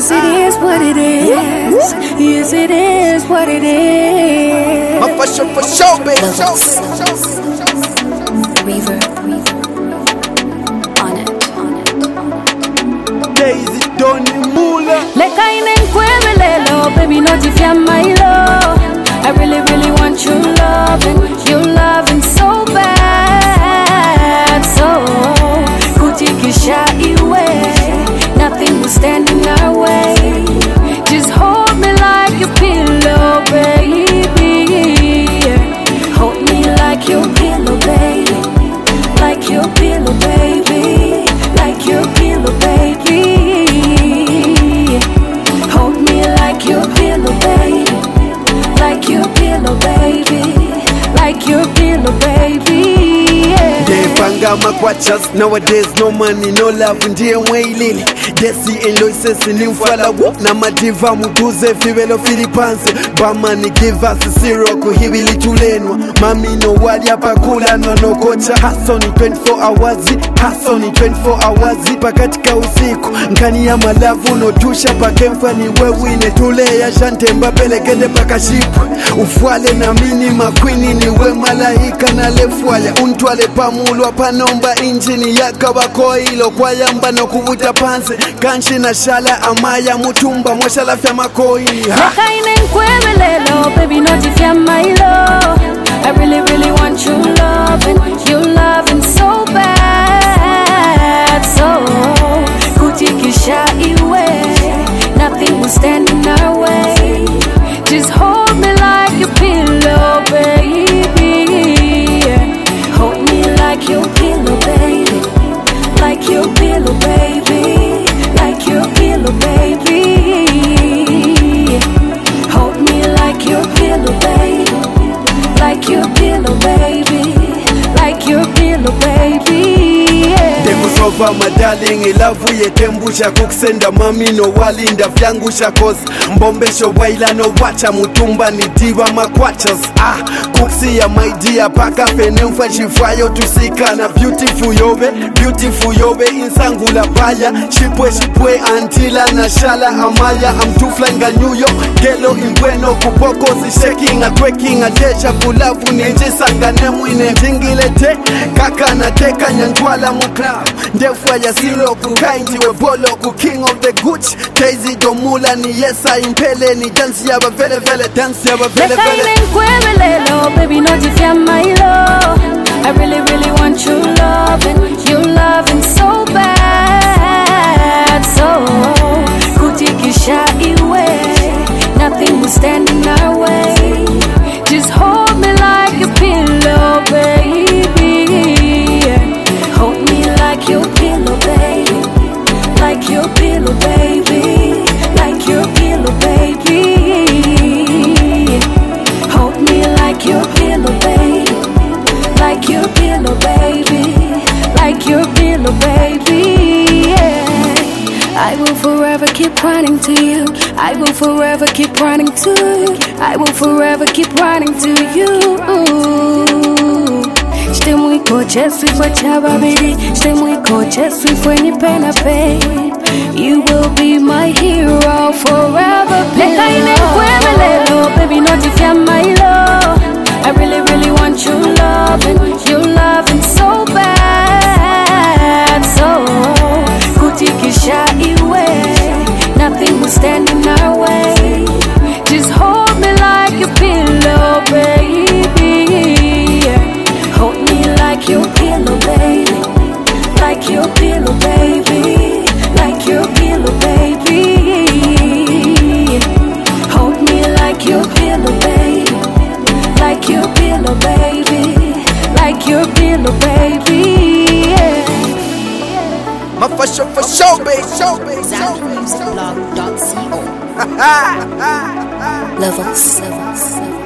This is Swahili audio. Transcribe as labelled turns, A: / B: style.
A: Yes, it is what it is. Yes, it is what it is.
B: My for sure, baby.
A: Reaver on it.
B: Daisy Donny Mula.
A: Leka inenkwewe lelo, baby, notify my love. I really, really want your loving so bad. So, kutikisha iwe, nothing will stand in our way. Just hold me like a pillow, baby. Hold me like your pillow, baby. Like your pillow, baby. Like your pillow, baby. Hold me like your pillow, baby. Like your pillow, baby. Like your pillow, baby. Yeah.
B: They banga makwachas. Nowadays no money, no love. Ndiye mwailili Desi Eloises ni mfala wop na madiva muduze fibelo filipanse Bamani give us zero kuhibili tulenwa Mami no wali hapa kula no kocha Haso ni 24 hours Haso ni 24 hours Pakatika usiku Nkani ya malavu no tusha pakemfa ni wewine Tule ya shante mbapele gede pakashipwe Ufuale na mini makwini ni we malaika na lefuaya Untwale pamulwa panomba injini yaka bako ilo Kwa yamba no kuvuta panse Kanshi na shala amaya mutumba Mwashala fya makoi
A: Leka inenkwewe lelo, baby, notify my love. I really, really want your loving so bad. So, kutikisha iwe, nothing will stand in our way. Just hold me like a pillow, baby. Hold me like your pillow, baby. Like your pillow, baby. Like your pillow, baby. Hold me like your pillow, baby. Like your pillow, baby. Like your pillow, baby. Yeah.
B: Dekusova my darling ilavu yetembusha kukusenda mami no walinda vyangusha kosi Mbombesho waila no wacha mutumba ni diva makwachas Kuksi ya my dear paka fene mfashifayo tusika na beautiful yobe insangula baya Shipwe antila na shala amaya I'm too flying a New York Gelo imbweno kupoko si shaking a twerking a deja fulavu ninjisanga nemwine Jingilete kaka na teka nyantwala mukla Ndefwa ya silo kukainti we bolo ku king of the Gucci Daisy Domula ni yesa impele ni dance ya bavele dance ya bavele
A: Leka inenkwewe lelo, baby, notify my love. I really, really want your loving so bad. So, kutikisha iwe, nothing will stand in our way. Just hold me like a pillow, baby. Hold me like your pillow, baby. Like your pillow, baby. Like your pillow, baby. Hold me like your pillow, baby. Like your pillow, baby. Like your pillow, baby. Yeah. I will forever keep running to you. I will forever keep running to you. I will forever keep running to you. Shtemwiko cheswi kwa chababidi. Shtemwiko cheswi fwenye pena pay. You will be my hero forever. Leka inenkwewe lelo, baby, notify my love. I really, really want your loving so bad. So, kutikisha iwe, nothing will stand in our way. Just hold me like a pillow, baby. Hold me like your pillow, baby. Like your pillow, baby. Like your pillow, baby. Hold me like your pillow, baby. Like your pillow, baby. Like your pillow, baby. Yeah.
B: My for sure, baby.
C: ZambianMusicBlog.co
A: Levels.